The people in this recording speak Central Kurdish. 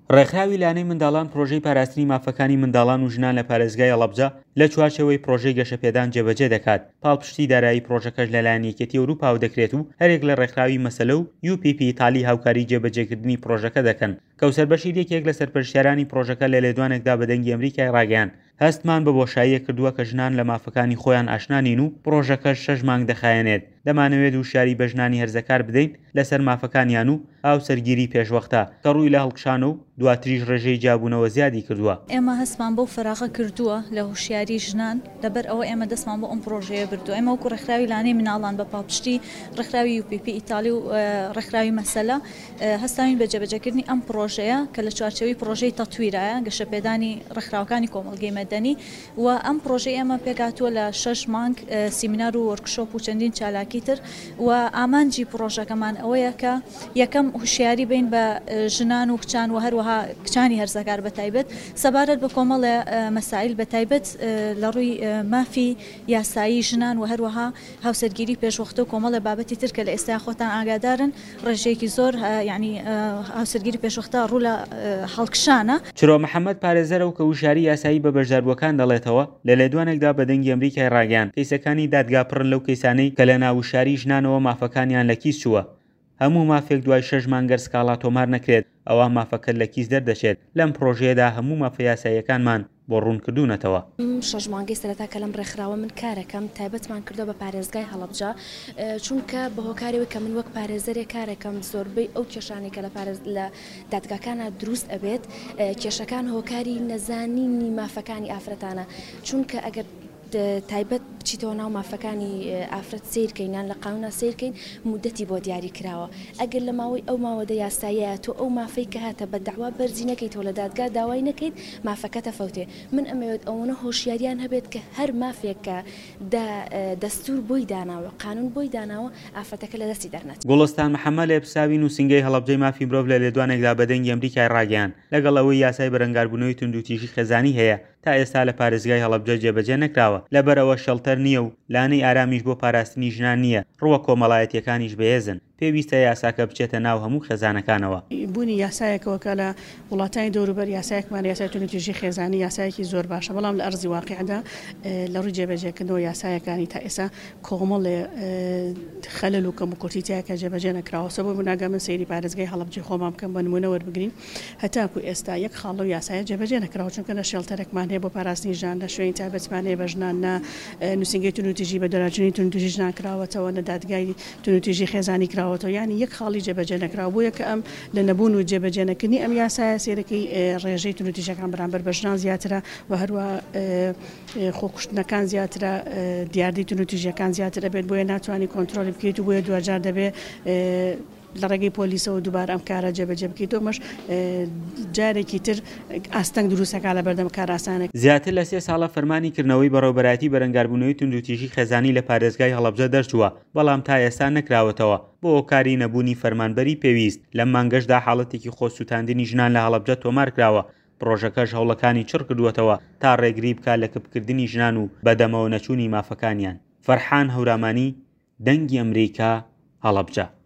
ڕێکخراوی لانەی منداڵان پرۆژەی پاراستنی مافەکانی منداڵان و ژنان لە پارێزگای هەڵەبجە لە چوارچێوەی پرۆژەی گەشەپێدان جێبەجێ دەکات. پاڵپشتی دارایی پرۆژەکەش لەلایەن یەکێتی ئەوروپا دەکرێت و هەرێک لە ڕێکخراوی مەسەلە و UPP ئیتالی هاوکاری جێبەجێکردنی پرۆژەکە دەکەن. کەوسەر بەشیر یەکێک لە سەرپەرشتیارانی پرۆژەکە لە لێدوانێکدا بە دەنگی ئەمریکای ڕاگەیاند هەستمان بە بۆشاییە کردووە کە ژنان لە مافەکانی خۆیان ئاشنانین و پرۆژەکەش 6 مانگ دەخایەنێت. دەمانەوێت وشیاری بە ژنانی هەرزەکار بدەین لەسەر مافەکانیان و هاوسەرگیری پێشوەختە کە ڕووی لە هەڵکشانە و دواتریش ڕێژەی جابوونەوە زیادی کردووە. ئێمە هەستمان بۆ فراغە کردووە لە هوشیاری ژنان لەبەر ئەوە ئێمە دەستمان بۆ ئەم پرۆژەیە بردووە. ئێمە وەکو ڕێکخراوی لانەی مناڵان بە پاڵپشتی ڕێکخراوی UPP ئیتالی و ڕێکخراوی مەسەلە هەستاوین بە جێبەجێکردنی ئەم پرۆژەیە کە لە چوارچێوەی پرۆژەی تەتویرایە گەشەپێدانی ڕێکخراوەکانی کۆمەڵگەی مەدەنی و ئەم پرۆژەی ئێمە پێکاتووە لە 6 مانگ سیمینار و وەرکشۆپ و چەندین چالاکی تر و ئامانجی پرۆژەکەمان ئەوەیە کە یەکەم هوشیاری بین بە ژنان و کچان و هەروەها کچانی هەرزەکار بەتایبەت سەبارەت بە کۆمەڵە مەسائل بەتایبەت لە ڕووی مافی یاسایی ژنان و هەروەها هاوسەرگیری پێشوەختە و کۆمەڵە بابەتی تر کە لە ئێستا خۆتان ئاگادارن ڕێژەیەکی زۆر ینی هاوسەرگیری پێشوەختە ڕوو لە هەڵکشانە. چرۆ محەممەد پارێزەرە و کە وشاری یاسایی بە بەشداربووەکان دەڵێتەوە لە لێدوانێکدا بە دەنگی ئەمریکای ڕاگەیان کەیسەکانی دادگا پڕن لەو کەیسانەی کە لە ناوشاری ژنانەوە مافەکانیان لە کیس چووە. هەموو مافێک دوای 6 مانگەر سکاڵا تۆمار نەکرێت ئەوە مافەکە لە کیس دەردەچێت. لەم پرۆژەیەدا هەموو مافە یاساییەکانمان بۆ ڕوونکردوونەتەوە. 6 مانگەی سەرەتا کە لەم ڕێکخراوە من کارەکەم تایبەتمان کردو بە پارێزگای هەڵەبجە چونکە بە هۆکارەوەی کە من وەک پارێزەرێک کارێکم زۆربەی ئەو کێشانی کە لە دادگاکانە دروست ئەبێت کێشەکان هۆکاری نەزانینی مافەکانی ئافرەتانە چونکە ئەگەر تایبەت بچیتەوە ناو مافەکانی ئافرەت سیرکەینان لە قانونا سیرکەین مودەتی بۆ دیاری کراوە ئەگەر لە ماوەی ئەو ماوەدە یاساییە تۆ ئەو مافەی کە هاتە بە داوا بەرزی نەکەیتەوە لە دادگا داوای نەکەیت مافەکە تەفەوتێ. من ئەمەوێت ئەوەنە هۆشیاریان هەبێت کە هەر مافێکە دەستور بۆی داناوە قانون بۆی داناوە ئافرەتەکە لە دەستی دەرنێت. گوڵستان محەممەد لە پساوی نووسنگەی هەڵەبجەی مافی مرۆڤ لە لێدوانێکدا بە دەنگی ئەمریکای ڕاگەیان لەگەڵ ئەوەی یاسای بەرەنگاربوونەوەی توندوتیژی خێزانی هەیە تا ئێستا لە پارێزگای هەڵەبجە جێبەجێ نەکراوە لەبەرەوە شەڵتەر نییە و لانەی ئارامیش بۆ پاراستنی ژنان نییە ڕووە کۆمەڵایەتیەکانیش بەهێزن. پێویستە یاساکە بچێتە ناو هەموو خێزانەکانەوە. بوونی یاسایەکەوە لە وڵاتانی دەوروبەر یاسایەکمان یاسای توندوتیژی خێزانی یاسایەکی زۆر باشە بەڵام لە ئەرزی واقعدا لە ڕووی جێبەجێکردنەوە یاسایەکانی تا ئێستا کۆمەڵێ خەلل و کەموکورتیتایەکە جێبەجێ نەکراوە سەبەب بووناگە من سەیری پارێزگای هەڵەبجەی خۆمان بکەم بە نمونە وەربگرین هەتاکو ئێستا یەک خاڵە و یاسایە جێبەجێ نەکراوە چونکە لە شێڵتەرێکمان هەیە بۆ پاراستنی ژان لە شوێنی تایبەتمان هەیە بە ژنان نووسنگەی توندوتیژی بە دەراجنی توندوتیژی ژنان کراوەتەوە لە دادگای توندوتیژی خێزانی کراوەتەوە یعنی یەک خاڵی جێبەجێ نەکراوە بۆ یەکە ئەم لە نەبوون و جێبەجێنەکردنی ئەم یاسایە سێرەکەی ڕێژەی توندوتیژەکان بەرامبەر بە ژنان زیاترە و هەروە خۆکوشتنەکان زیاترە دیاردی توندوتیژیەکان زیاترە بێت بۆیە ناتوانانی کۆنتترۆلی بکەیت و بۆیە دوجار دەبێت لە ڕێگەی پۆلیسەوە دووبار ئەم کارە جێبەجێ بکەیت تۆمەش جارێکی تر ئاستەنگ دروستەکە لە بەردەم کاراسانێک. زیاتر لە 3 ساڵە فەرمانی کردنەوەی بەڕێوەبەراتی بەرەنگاربوونەوەی توندوتیژی خێزانی لە پارێزگای هەڵەبجە دەرچووە بەڵام تا ئێستا نەکراوەتەوە بۆ هۆکاری نەبوونی فەرمانبەری پێویست. لەم مانگەشدا حاڵەتێکی خۆسووتاندنی ژنان لە هەڵەبجە تۆمار کراوە. پرۆژەکەش هەوڵەکانی چڕ کردووەتەوە تا ڕێگری بکات لە کەپکردنی ژنان و بەدەمەوە نەچوونی مافەکانیان. فەرحان هەورامانی دەنگی ئەمریکا هەڵەبجە.